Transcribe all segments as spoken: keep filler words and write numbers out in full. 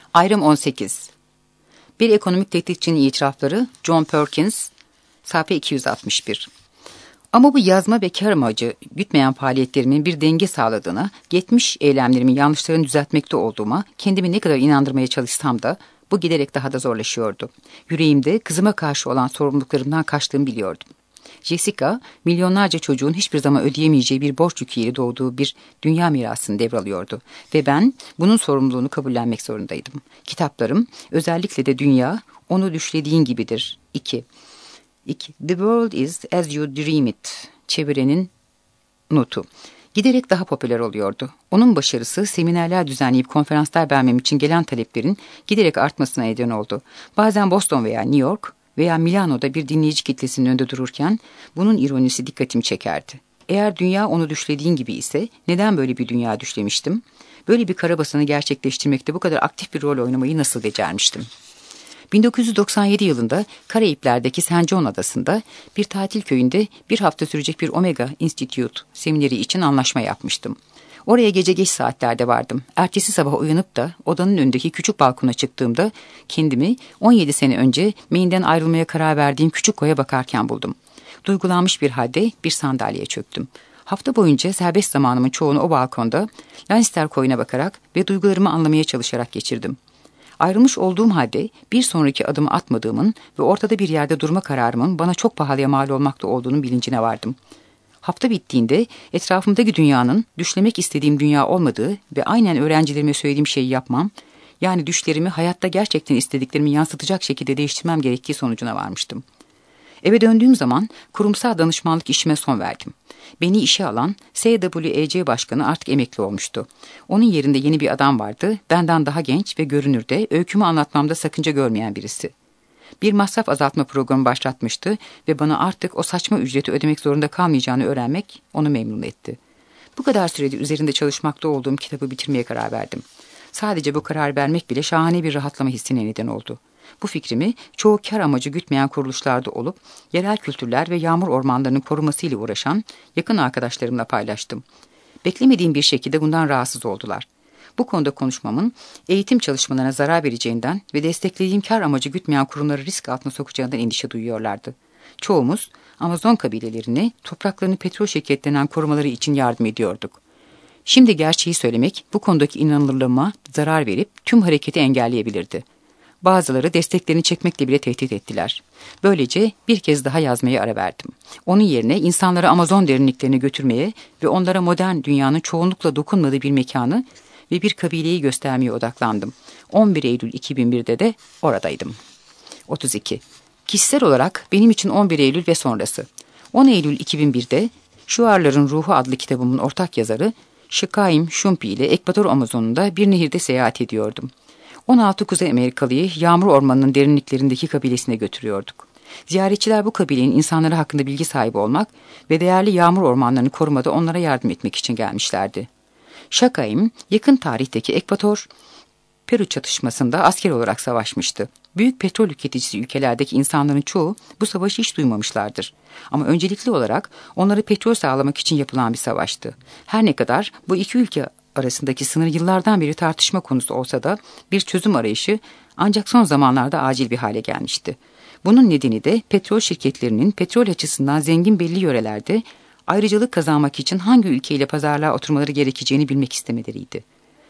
Ayrım on sekiz. Bir ekonomik tehditçinin itirafları, John Perkins, sayfa iki yüz altmış bir. Ama bu yazma ve kar amacı gütmeyen faaliyetlerimin bir denge sağladığına, geçmiş eylemlerimin yanlışlarını düzeltmekte olduğuma, kendimi ne kadar inandırmaya çalışsam da bu giderek daha da zorlaşıyordu. Yüreğimde kızıma karşı olan sorumluluklarımdan kaçtığımı biliyordum. Jessica, milyonlarca çocuğun hiçbir zaman ödeyemeyeceği bir borç yüküyle doğduğu bir dünya mirasını devralıyordu. Ve ben bunun sorumluluğunu kabullenmek zorundaydım. Kitaplarım, özellikle de Dünya, onu düşlediğin gibidir. iki. iki. The world is as you dream it. Çevirenin notu. Giderek daha popüler oluyordu. Onun başarısı seminerler düzenleyip konferanslar vermem için gelen taleplerin giderek artmasına neden oldu. Bazen Boston veya New York veya Milano'da bir dinleyici kitlesinin önünde dururken bunun ironisi dikkatimi çekerdi. Eğer dünya onu düşlediğin gibi ise neden böyle bir dünya düşlemiştim? Böyle bir karabasanı gerçekleştirmekte bu kadar aktif bir rol oynamayı nasıl becermiştim? bin dokuz yüz doksan yedi yılında Karayipler'deki Saint John adasında bir tatil köyünde bir hafta sürecek bir Omega Institute semineri için anlaşma yapmıştım. Oraya gece geç saatlerde vardım. Ertesi sabah uyanıp da odanın önündeki küçük balkona çıktığımda kendimi on yedi sene önce Maine'den ayrılmaya karar verdiğim küçük koya bakarken buldum. Duygulanmış bir halde bir sandalyeye çöktüm. Hafta boyunca serbest zamanımın çoğunu o balkonda Lannister koyuna bakarak ve duygularımı anlamaya çalışarak geçirdim. Ayrılmış olduğum halde bir sonraki adımı atmadığımın ve ortada bir yerde durma kararımın bana çok pahalıya mal olmakta olduğunun bilincine vardım. Hafta bittiğinde etrafımdaki dünyanın düşlemek istediğim dünya olmadığı ve aynen öğrencilerime söylediğim şeyi yapmam, yani düşlerimi hayatta gerçekten istediklerimi yansıtacak şekilde değiştirmem gerektiği sonucuna varmıştım. Eve döndüğüm zaman kurumsal danışmanlık işime son verdim. Beni işe alan S W E C Başkanı artık emekli olmuştu. Onun yerinde yeni bir adam vardı, benden daha genç ve görünürde, öykümü anlatmamda sakınca görmeyen birisi. Bir masraf azaltma programı başlatmıştı ve bana artık o saçma ücreti ödemek zorunda kalmayacağını öğrenmek onu memnun etti. Bu kadar süredir üzerinde çalışmakta olduğum kitabı bitirmeye karar verdim. Sadece bu karar vermek bile şahane bir rahatlama hissine neden oldu. Bu fikrimi çoğu kar amacı gütmeyen kuruluşlarda olup yerel kültürler ve yağmur ormanlarının korumasıyla uğraşan yakın arkadaşlarımla paylaştım. Beklemediğim bir şekilde bundan rahatsız oldular. Bu konuda konuşmamın eğitim çalışmalarına zarar vereceğinden ve desteklediğim kar amacı gütmeyen kurumları risk altına sokacağından endişe duyuyorlardı. Çoğumuz Amazon kabilelerini topraklarını petrol şirketlerinden korumaları için yardım ediyorduk. Şimdi gerçeği söylemek bu konudaki inanırlığıma zarar verip tüm hareketi engelleyebilirdi. Bazıları desteklerini çekmekle bile tehdit ettiler. Böylece bir kez daha yazmaya ara verdim. Onun yerine insanları Amazon derinliklerine götürmeye ve onlara modern dünyanın çoğunlukla dokunmadığı bir mekanı ve bir kabileyi göstermeye odaklandım. on bir Eylül iki bin birde de oradaydım. otuz iki. Kişisel olarak benim için on bir Eylül ve sonrası. on Eylül iki bin birde Şuarların Ruhu adlı kitabımın ortak yazarı Şikaim Şumpi ile Ekvator Amazonu'nda bir nehirde seyahat ediyordum. on altı Kuzey Amerikalıyı Yağmur Ormanı'nın derinliklerindeki kabilesine götürüyorduk. Ziyaretçiler bu kabilenin insanları hakkında bilgi sahibi olmak ve değerli yağmur ormanlarını korumada onlara yardım etmek için gelmişlerdi. Şakaim, yakın tarihteki Ekvator Peru çatışmasında asker olarak savaşmıştı. Büyük petrol tüketicisi ülkelerdeki insanların çoğu bu savaşı hiç duymamışlardır. Ama öncelikli olarak onları petrol sağlamak için yapılan bir savaştı. Her ne kadar bu iki ülke arasındaki sınır yıllardan beri tartışma konusu olsa da bir çözüm arayışı ancak son zamanlarda acil bir hale gelmişti. Bunun nedeni de petrol şirketlerinin petrol açısından zengin belli yörelerde ayrıcalık kazanmak için hangi ülkeyle pazarlığa oturmaları gerekeceğini bilmek istemeleriydi.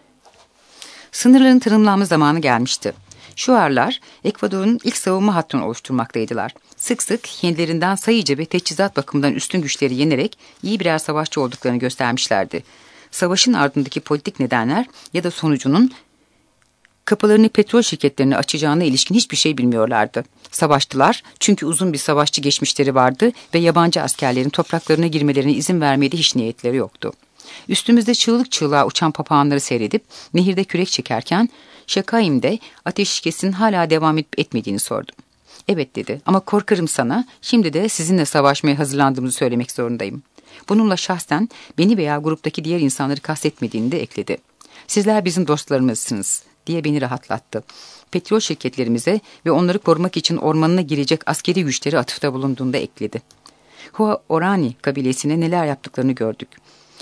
Sınırların tanımlanma zamanı gelmişti. Şuarlar, Ekvador'un ilk savunma hattını oluşturmaktaydılar. Sık sık kendilerinden sayıca ve teçhizat bakımından üstün güçleri yenerek iyi birer savaşçı olduklarını göstermişlerdi. Savaşın ardındaki politik nedenler ya da sonucunun kapılarını petrol şirketlerine açacağına ilişkin hiçbir şey bilmiyorlardı. Savaştılar çünkü uzun bir savaşçı geçmişleri vardı ve yabancı askerlerin topraklarına girmelerine izin vermeye de hiç niyetleri yoktu. Üstümüzde çığlık çığlığa uçan papağanları seyredip nehirde kürek çekerken Şakaim'de ateşkesin hala devam edip etmediğini sordum. Evet dedi ama korkarım sana şimdi de sizinle savaşmaya hazırlandığımızı söylemek zorundayım. Bununla şahsen beni veya gruptaki diğer insanları kastetmediğini de ekledi. Sizler bizim dostlarımızsınız diye beni rahatlattı. Petrol şirketlerimize ve onları korumak için ormanına girecek askeri güçleri atıfta bulunduğunda ekledi. Huaorani kabilesine neler yaptıklarını gördük.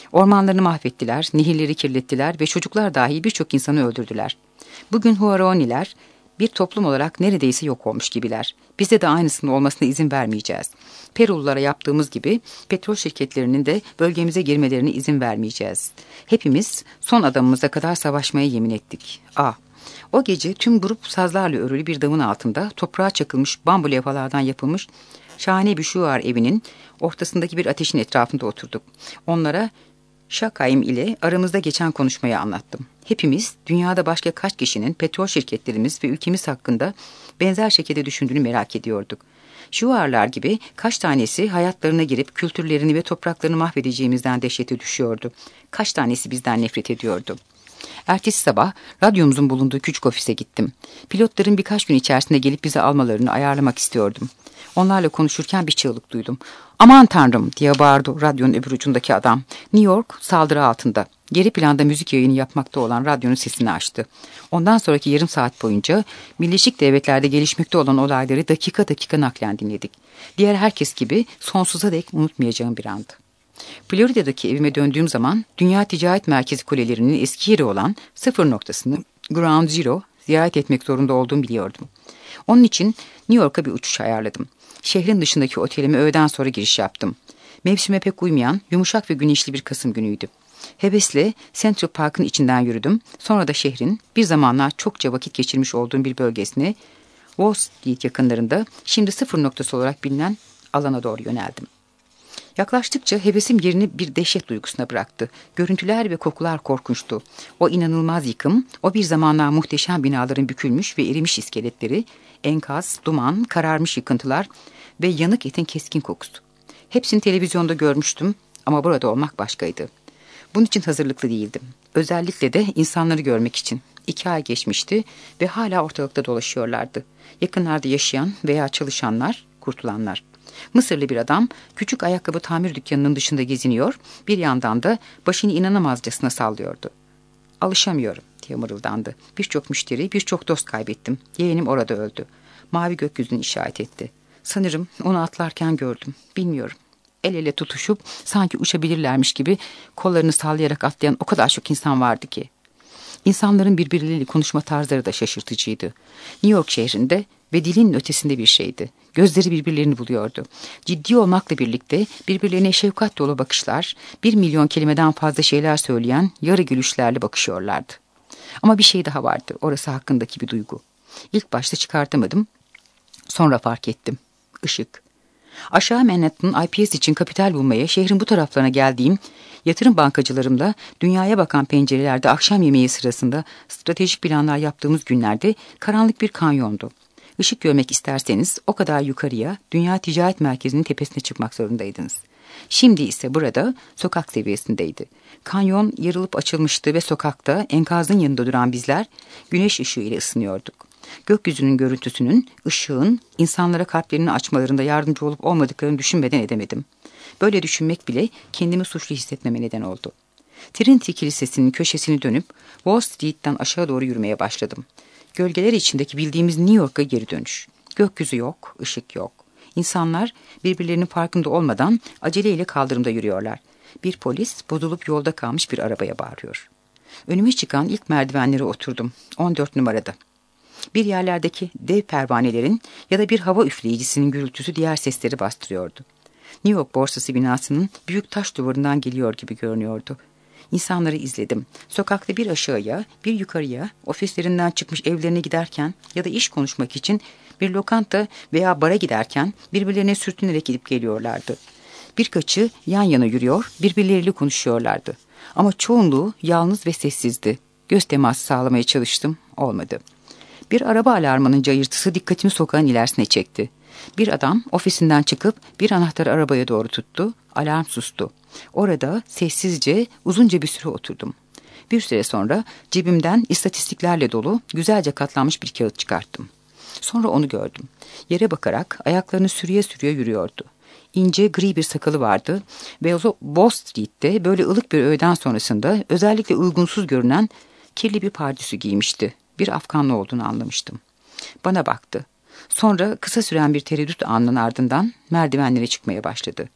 Ormanlarını mahvettiler, nehirleri kirlettiler ve çocuklar dahi birçok insanı öldürdüler. Bugün Huaoraniler bir toplum olarak neredeyse yok olmuş gibiler. Bize de aynısının olmasına izin vermeyeceğiz. Perululara yaptığımız gibi petrol şirketlerinin de bölgemize girmelerine izin vermeyeceğiz. Hepimiz son adamımıza kadar savaşmaya yemin ettik. A. O gece tüm grup sazlarla örülü bir damın altında toprağa çakılmış bambu levhalardan yapılmış şahane bir şuar evinin ortasındaki bir ateşin etrafında oturduk. Onlara Şakayim ile aramızda geçen konuşmayı anlattım. Hepimiz dünyada başka kaç kişinin petrol şirketlerimiz ve ülkemiz hakkında benzer şekilde düşündüğünü merak ediyorduk. Şuarlar gibi kaç tanesi hayatlarına girip kültürlerini ve topraklarını mahvedeceğimizden dehşete düşüyordu. Kaç tanesi bizden nefret ediyordu. Ertesi sabah radyomuzun bulunduğu küçük ofise gittim. Pilotların birkaç gün içerisinde gelip bizi almalarını ayarlamak istiyordum. Onlarla konuşurken bir çığlık duydum. "Aman tanrım!" diye bağırdı radyonun öbür ucundaki adam. New York saldırı altında. Geri planda müzik yayını yapmakta olan radyonun sesini açtı. Ondan sonraki yarım saat boyunca Birleşik Devletler'de gelişmekte olan olayları dakika dakika naklen dinledik. Diğer herkes gibi sonsuza dek unutmayacağım bir andı. Florida'daki evime döndüğüm zaman Dünya Ticaret Merkezi kulelerinin eski yeri olan sıfır noktasını, Ground Zero, ziyaret etmek zorunda olduğumu biliyordum. Onun için New York'a bir uçuş ayarladım. Şehrin dışındaki otelime öğleden sonra giriş yaptım. Mevsime pek uymayan, yumuşak ve güneşli bir Kasım günüydü. Hevesle Central Park'ın içinden yürüdüm. Sonra da şehrin bir zamanlar çokça vakit geçirmiş olduğum bir bölgesine, Wall Street yakınlarında şimdi sıfır noktası olarak bilinen alana doğru yöneldim. Yaklaştıkça hevesim yerini bir dehşet duygusuna bıraktı. Görüntüler ve kokular korkunçtu. O inanılmaz yıkım, o bir zamanlar muhteşem binaların bükülmüş ve erimiş iskeletleri, enkaz, duman, kararmış yıkıntılar ve yanık etin keskin kokusu. Hepsini televizyonda görmüştüm ama burada olmak başkaydı. Bunun için hazırlıklı değildim. Özellikle de insanları görmek için. İki ay geçmişti ve hala ortalıkta dolaşıyorlardı. Yakınlarda yaşayan veya çalışanlar, kurtulanlar. Mısırlı bir adam küçük ayakkabı tamir dükkanının dışında geziniyor, bir yandan da başını inanamazcasına sallıyordu. "Alışamıyorum," diye mırıldandı. "Birçok müşteri, birçok dost kaybettim. Yeğenim orada öldü." Mavi gökyüzünü işaret etti. "Sanırım onu atlarken gördüm. Bilmiyorum." El ele tutuşup sanki uçabilirlermiş gibi kollarını sallayarak atlayan o kadar çok insan vardı ki. İnsanların birbirleriyle konuşma tarzları da şaşırtıcıydı. New York şehrinde ve dilin ötesinde bir şeydi. Gözleri birbirlerini buluyordu. Ciddi olmakla birlikte birbirlerine şefkat dolu bakışlar, bir milyon kelimeden fazla şeyler söyleyen yarı gülüşlerle bakışıyorlardı. Ama bir şey daha vardı, orası hakkındaki bir duygu. İlk başta çıkartamadım, sonra fark ettim. Işık. Aşağı Manhattan I P S için kapital bulmaya şehrin bu taraflarına geldiğim yatırım bankacılarımla dünyaya bakan pencerelerde akşam yemeği sırasında stratejik planlar yaptığımız günlerde karanlık bir kanyondu. Işık görmek isterseniz o kadar yukarıya Dünya Ticaret Merkezi'nin tepesine çıkmak zorundaydınız. Şimdi ise burada sokak seviyesindeydi. Kanyon yarılıp açılmıştı ve sokakta enkazın yanında duran bizler güneş ışığı ile ısınıyorduk. Gökyüzünün görüntüsünün, ışığın insanlara kalplerini açmalarında yardımcı olup olmadıklarını düşünmeden edemedim. Böyle düşünmek bile kendimi suçlu hissetmeme neden oldu. Trinity Kilisesi'nin köşesini dönüp Wall Street'ten aşağı doğru yürümeye başladım. Gölgeler içindeki bildiğimiz New York'a geri dönüş. Gökyüzü yok, ışık yok. İnsanlar birbirlerinin farkında olmadan aceleyle kaldırımda yürüyorlar. Bir polis bozulup yolda kalmış bir arabaya bağırıyor. Önüme çıkan ilk merdivenlere oturdum. on dört numarada. Bir yerlerdeki dev pervanelerin ya da bir hava üfleyicisinin gürültüsü diğer sesleri bastırıyordu. New York borsası binasının büyük taş duvarından geliyor gibi görünüyordu. İnsanları izledim. Sokakta bir aşağıya, bir yukarıya, ofislerinden çıkmış evlerine giderken ya da iş konuşmak için bir lokanta veya bara giderken birbirlerine sürtünerek gidip geliyorlardı. Birkaçı yan yana yürüyor, birbirleriyle konuşuyorlardı. Ama çoğunluğu yalnız ve sessizdi. Göz teması sağlamaya çalıştım, olmadı. Bir araba alarmının cayırtısı dikkatimi sokağın ilerisine çekti. Bir adam ofisinden çıkıp bir anahtarı arabaya doğru tuttu. Alarm sustu. Orada sessizce uzunca bir süre oturdum. Bir süre sonra cebimden istatistiklerle dolu güzelce katlanmış bir kağıt çıkarttım. Sonra onu gördüm. Yere bakarak ayaklarını sürüye sürüye yürüyordu. İnce gri bir sakalı vardı ve o Wall Street'te böyle ılık bir öğleden sonrasında özellikle uygunsuz görünen kirli bir pardösü giymişti. Bir Afganlı olduğunu anlamıştım. Bana baktı. Sonra kısa süren bir tereddüt anının ardından merdivenlere çıkmaya başladı.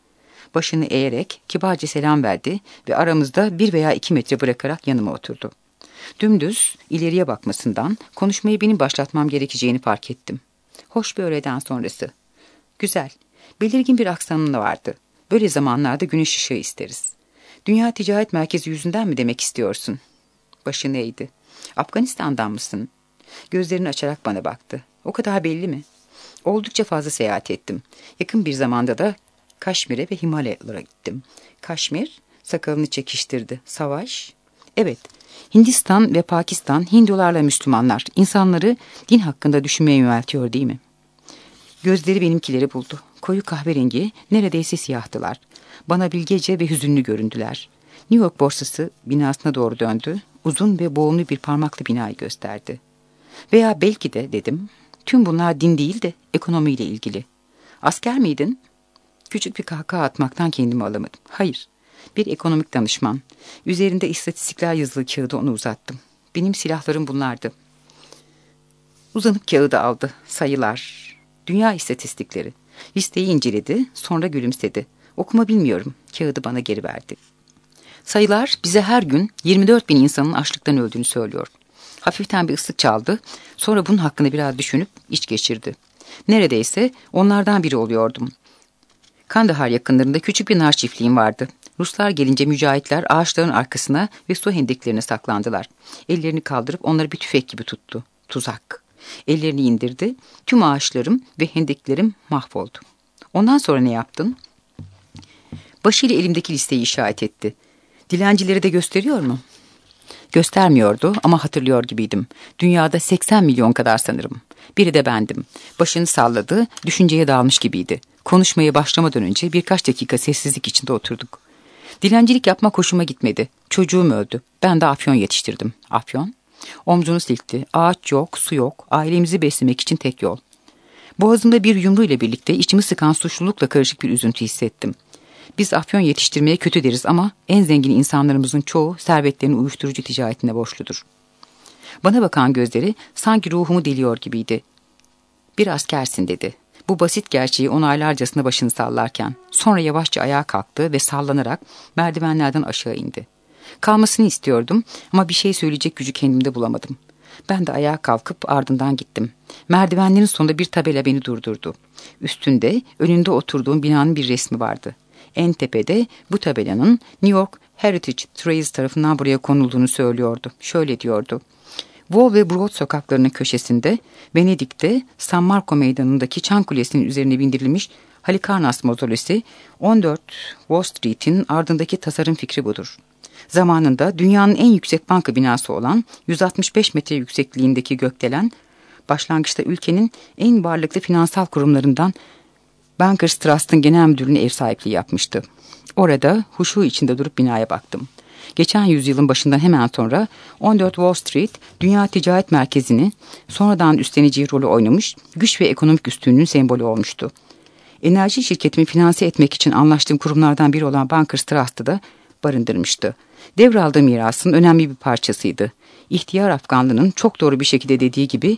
Başını eğerek kibarca selam verdi ve aramızda bir veya iki metre bırakarak yanıma oturdu. Dümdüz ileriye bakmasından konuşmayı benim başlatmam gerekeceğini fark ettim. Hoş bir öğleden sonrası. Güzel, belirgin bir aksanı vardı. Böyle zamanlarda güneş ışığı isteriz. Dünya Ticaret Merkezi yüzünden mi demek istiyorsun? Başını eğdi. Afganistan'dan mısın? Gözlerini açarak bana baktı. O kadar belli mi? Oldukça fazla seyahat ettim. Yakın bir zamanda da Kaşmir'e ve Himalayalara gittim. Kaşmir, sakalını çekiştirdi. Savaş? Evet, Hindistan ve Pakistan, Hindularla Müslümanlar, insanları din hakkında düşünmeye yöneltiyor değil mi? Gözleri benimkileri buldu. Koyu kahverengi, neredeyse siyahtılar. Bana bilgece ve hüzünlü göründüler. New York borsası binasına doğru döndü. Uzun ve boğumlu bir parmaklı binayı gösterdi. Veya belki de dedim, tüm bunlar din değil de ekonomiyle ilgili. Asker miydin? Küçük bir kahkaha atmaktan kendimi alamadım. Hayır, bir ekonomik danışman. Üzerinde istatistikler yazılı kağıdı ona uzattım. Benim silahlarım bunlardı. Uzanıp kağıdı aldı. Sayılar, dünya istatistikleri. Listeyi inceledi, sonra gülümsedi. Okuma bilmiyorum. Kağıdı bana geri verdi. Sayılar bize her gün yirmi dört bin insanın açlıktan öldüğünü söylüyor. Hafiften bir ıslık çaldı. Sonra bunun hakkında biraz düşünüp iç geçirdi. Neredeyse onlardan biri oluyordum. Kandahar yakınlarında küçük bir nar çiftliğim vardı. Ruslar gelince mücahitler ağaçların arkasına ve su hendeklerine saklandılar. Ellerini kaldırıp onları bir tüfek gibi tuttu. Tuzak. Ellerini indirdi. Tüm ağaçlarım ve hendeklerim mahvoldu. Ondan sonra ne yaptın? Başıyla elimdeki listeyi işaret etti. Dilencileri de gösteriyor mu? Göstermiyordu ama hatırlıyor gibiydim. Dünyada seksen milyon kadar sanırım. Biri de bendim. Başını salladı, düşünceye dalmış gibiydi. Konuşmaya başlamadan önce birkaç dakika sessizlik içinde oturduk. Dilencilik yapmak hoşuma gitmedi. Çocuğum öldü. Ben de afyon yetiştirdim. Afyon? Omzunu silkti. Ağaç yok, su yok. Ailemizi beslemek için tek yol. Boğazımda bir yumru ile birlikte içimi sıkan suçlulukla karışık bir üzüntü hissettim. Biz afyon yetiştirmeye kötü deriz ama en zengin insanlarımızın çoğu servetlerini uyuşturucu ticaretine borçludur. Bana bakan gözleri sanki ruhumu deliyor gibiydi. Bir askersin dedi. Bu basit gerçeği onaylarcasına başını sallarken sonra yavaşça ayağa kalktı ve sallanarak merdivenlerden aşağı indi. Kalmasını istiyordum ama bir şey söyleyecek gücü kendimde bulamadım. Ben de ayağa kalkıp ardından gittim. Merdivenlerin sonunda bir tabela beni durdurdu. Üstünde önünde oturduğum binanın bir resmi vardı. En tepede bu tabelanın New York Heritage Trails tarafından buraya konulduğunu söylüyordu. Şöyle diyordu. Wall ve Broad sokaklarının köşesinde Venedik'te San Marco meydanındaki Çan Kulesi'nin üzerine bindirilmiş Halikarnas mozolesi on dört Wall Street'in ardındaki tasarım fikri budur. Zamanında dünyanın en yüksek banka binası olan yüz altmış beş metre yüksekliğindeki gökdelen başlangıçta ülkenin en varlıklı finansal kurumlarından Bankers Trust'ın genel müdürlüğüne ev sahipliği yapmıştı. Orada huşu içinde durup binaya baktım. Geçen yüzyılın başından hemen sonra on dört Wall Street, Dünya Ticaret Merkezi'ni sonradan üstleneceği rolü oynamış, güç ve ekonomik üstünlüğün sembolü olmuştu. Enerji şirketimi finanse etmek için anlaştığım kurumlardan biri olan Bankers Trust'ı da barındırmıştı. Devraldığı mirasın önemli bir parçasıydı. İhtiyar Afganlı'nın çok doğru bir şekilde dediği gibi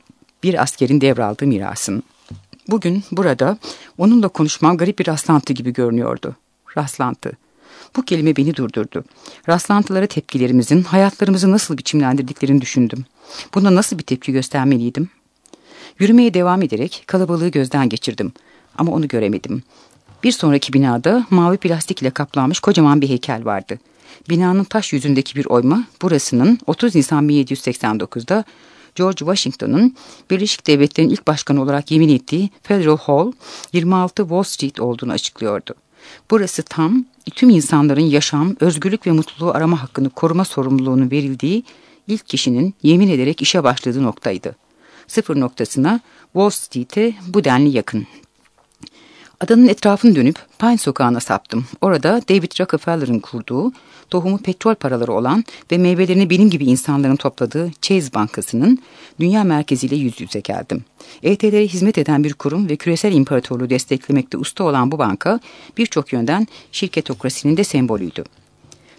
bir askerin devraldığı mirasın. Bugün burada onunla konuşmam garip bir rastlantı gibi görünüyordu. Rastlantı. Bu kelime beni durdurdu. Rastlantılara tepkilerimizin hayatlarımızı nasıl biçimlendirdiklerini düşündüm. Buna nasıl bir tepki göstermeliydim? Yürümeye devam ederek kalabalığı gözden geçirdim. Ama onu göremedim. Bir sonraki binada mavi plastik ile kaplanmış kocaman bir heykel vardı. Binanın taş yüzündeki bir oyma burasının otuz Nisan bin yedi yüz seksen dokuzda George Washington'un Birleşik Devletleri'nin ilk başkanı olarak yemin ettiği Federal Hall yirmi altı Wall Street olduğunu açıklıyordu. Burası tam tüm insanların yaşam, özgürlük ve mutluluğu arama hakkını koruma sorumluluğunun verildiği ilk kişinin yemin ederek işe başladığı noktaydı. Sıfır noktasına Wall Street'e bu denli yakın. Adanın etrafını dönüp Pine Sokağı'na saptım. Orada David Rockefeller'ın kurduğu, tohumu petrol paraları olan ve meyvelerini benim gibi insanların topladığı Chase Bankası'nın dünya merkeziyle yüz yüze geldim. E T L'ye hizmet eden bir kurum ve küresel imparatorluğu desteklemekte usta olan bu banka birçok yönden şirketokrasinin de sembolüydü.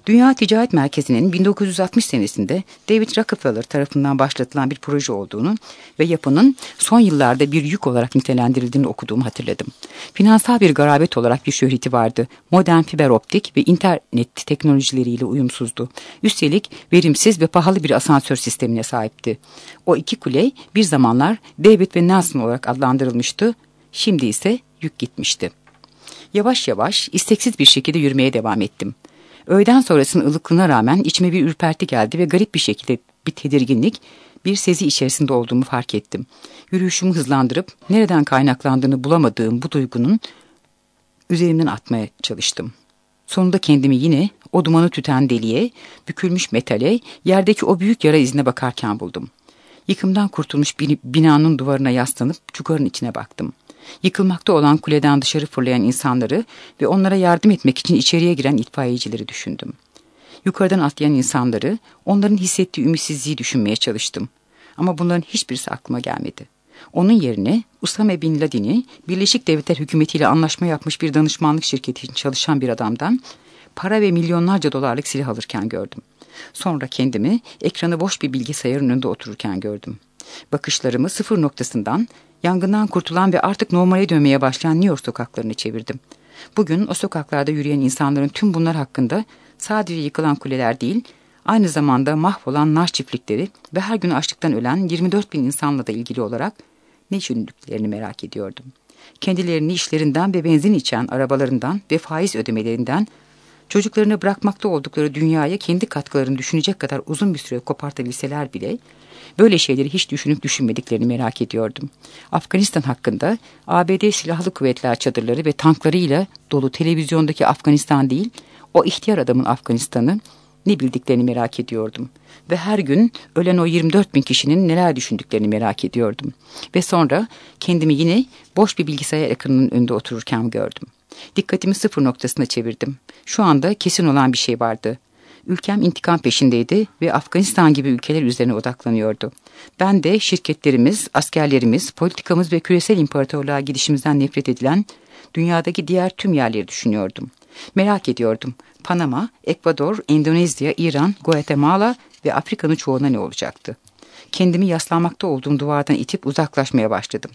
Dünya Ticaret Merkezi'nin bin dokuz yüz altmış senesinde David Rockefeller tarafından başlatılan bir proje olduğunu ve yapının son yıllarda bir yük olarak nitelendirildiğini okuduğumu hatırladım. Finansal bir garabet olarak bir şöhreti vardı. Modern fiber optik ve internet teknolojileriyle uyumsuzdu. Üstelik verimsiz ve pahalı bir asansör sistemine sahipti. O iki kule bir zamanlar David ve Nelson olarak adlandırılmıştı. Şimdi ise yük gitmişti. Yavaş yavaş, isteksiz bir şekilde yürümeye devam ettim. Öğleden sonrasının ılıklığına rağmen içime bir ürperti geldi ve garip bir şekilde bir tedirginlik, bir sezi içerisinde olduğumu fark ettim. Yürüyüşümü hızlandırıp nereden kaynaklandığını bulamadığım bu duygunun üzerimden atmaya çalıştım. Sonunda kendimi yine o dumanı tüten deliğe, bükülmüş metale, yerdeki o büyük yara izine bakarken buldum. Yıkımdan kurtulmuş bir binanın duvarına yaslanıp çukurun içine baktım. Yıkılmakta olan kuleden dışarı fırlayan insanları ve onlara yardım etmek için içeriye giren itfaiyecileri düşündüm. Yukarıdan atlayan insanları, onların hissettiği ümitsizliği düşünmeye çalıştım. Ama bunların hiçbirisi aklıma gelmedi. Onun yerine Usame Bin Laden'i Birleşik Devletler hükümetiyle anlaşma yapmış bir danışmanlık şirketi için çalışan bir adamdan para ve milyonlarca dolarlık silah alırken gördüm. Sonra kendimi ekranı boş bir bilgisayarın önünde otururken gördüm. Bakışlarımı sıfır noktasından yangından kurtulan ve artık normale dönmeye başlayan New York sokaklarını çevirdim. Bugün o sokaklarda yürüyen insanların tüm bunlar hakkında sadece yıkılan kuleler değil, aynı zamanda mahvolan nar çiftlikleri ve her gün açlıktan ölen yirmi dört bin insanla da ilgili olarak ne düşündüklerini merak ediyordum. Kendilerini işlerinden ve benzin içen arabalarından ve faiz ödemelerinden, çocuklarını bırakmakta oldukları dünyaya kendi katkılarını düşünecek kadar uzun bir süre kopartabilseler bile, böyle şeyleri hiç düşünüp düşünmediklerini merak ediyordum. Afganistan hakkında A B D Silahlı Kuvvetler çadırları ve tanklarıyla dolu televizyondaki Afganistan değil, o ihtiyar adamın Afganistan'ı ne bildiklerini merak ediyordum. Ve her gün ölen o yirmi dört bin kişinin neler düşündüklerini merak ediyordum. Ve sonra kendimi yine boş bir bilgisayar ekranının önünde otururken gördüm. Dikkatimi sıfır noktasına çevirdim. Şu anda kesin olan bir şey vardı. Ülkem intikam peşindeydi ve Afganistan gibi ülkeler üzerine odaklanıyordu. Ben de şirketlerimiz, askerlerimiz, politikamız ve küresel imparatorluğa gidişimizden nefret edilen dünyadaki diğer tüm yerleri düşünüyordum. Merak ediyordum. Panama, Ekvador, Endonezya, İran, Guatemala ve Afrika'nın çoğuna ne olacaktı? Kendimi yaslanmakta olduğum duvardan itip uzaklaşmaya başladım.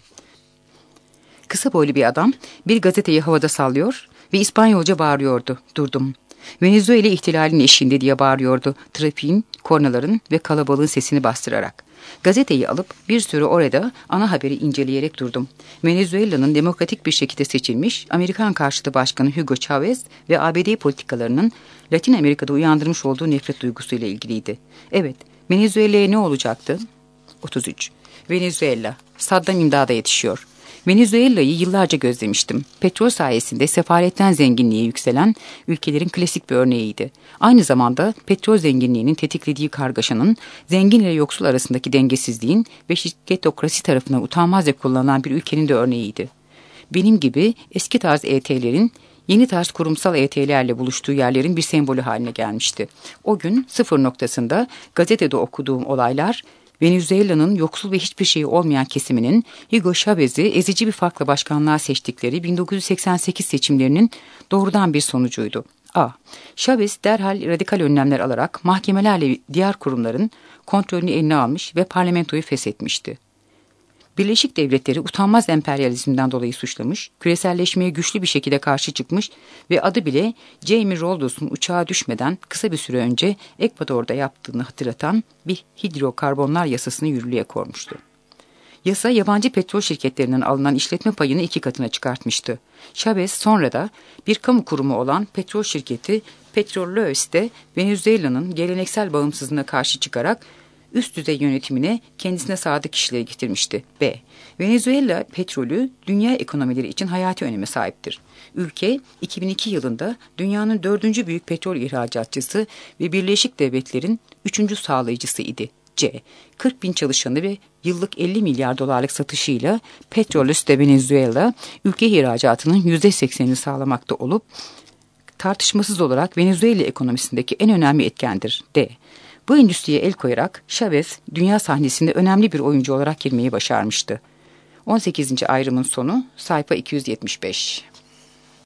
Kısa boylu bir adam bir gazeteyi havada sallıyor ve İspanyolca bağırıyordu. Durdum. Venezuela ihtilalinin eşiğinde diye bağırıyordu, trafiğin, kornaların ve kalabalığın sesini bastırarak. Gazeteyi alıp bir süre orada ana haberi inceleyerek durdum. Venezuela'nın demokratik bir şekilde seçilmiş Amerikan karşıtı başkanı Hugo Chavez ve A B D politikalarının Latin Amerika'da uyandırmış olduğu nefret duygusuyla ilgiliydi. Evet, Venezuela'ya ne olacaktı? otuz üç. Venezuela, Saddam imdada yetişiyor. Venezuela'yı yıllarca gözlemiştim. Petrol sayesinde sefaletten zenginliğe yükselen ülkelerin klasik bir örneğiydi. Aynı zamanda petrol zenginliğinin tetiklediği kargaşanın, zengin ile yoksul arasındaki dengesizliğin ve şirketokrasi tarafından utanmazca kullanılan bir ülkenin de örneğiydi. Benim gibi eski tarz E T'lerin yeni tarz kurumsal E T'lerle buluştuğu yerlerin bir sembolü haline gelmişti. O gün sıfır noktasında gazetede okuduğum olaylar, Venezuela'nın yoksul ve hiçbir şeyi olmayan kesiminin Hugo Chávez'i ezici bir farkla başkanlığa seçtikleri bin dokuz yüz seksen sekiz seçimlerinin doğrudan bir sonucuydu. A. Chávez derhal radikal önlemler alarak mahkemelerle diğer kurumların kontrolünü eline almış ve parlamentoyu feshetmişti. Birleşik Devletleri utanmaz emperyalizmden dolayı suçlamış, küreselleşmeye güçlü bir şekilde karşı çıkmış ve adı bile Jamie Roldos'un uçağa düşmeden kısa bir süre önce Ekvador'da yaptığını hatırlatan bir hidrokarbonlar yasasını yürürlüğe koymuştu. Yasa yabancı petrol şirketlerinden alınan işletme payını iki katına çıkartmıştı. Chávez sonra da bir kamu kurumu olan petrol şirketi Petrolös'te Venezuela'nın geleneksel bağımsızlığına karşı çıkarak üst düzey yönetimine kendisine sadık kişileri getirmişti. B. Venezuela petrolü dünya ekonomileri için hayati öneme sahiptir. Ülke iki bin iki yılında dünyanın dördüncü büyük petrol ihracatçısı ve Birleşik Devletler'in üçüncü sağlayıcısı idi. C. kırk bin çalışanı ve yıllık elli milyar dolarlık satışıyla Petrolüs de Venezuela ülke ihracatının yüzde seksenini sağlamakta olup tartışmasız olarak Venezuela ekonomisindeki en önemli etkendir. D. Bu endüstriye el koyarak Chávez dünya sahnesinde önemli bir oyuncu olarak girmeyi başarmıştı. on sekizinci ayrımın sonu sayfa iki yüz yetmiş beş.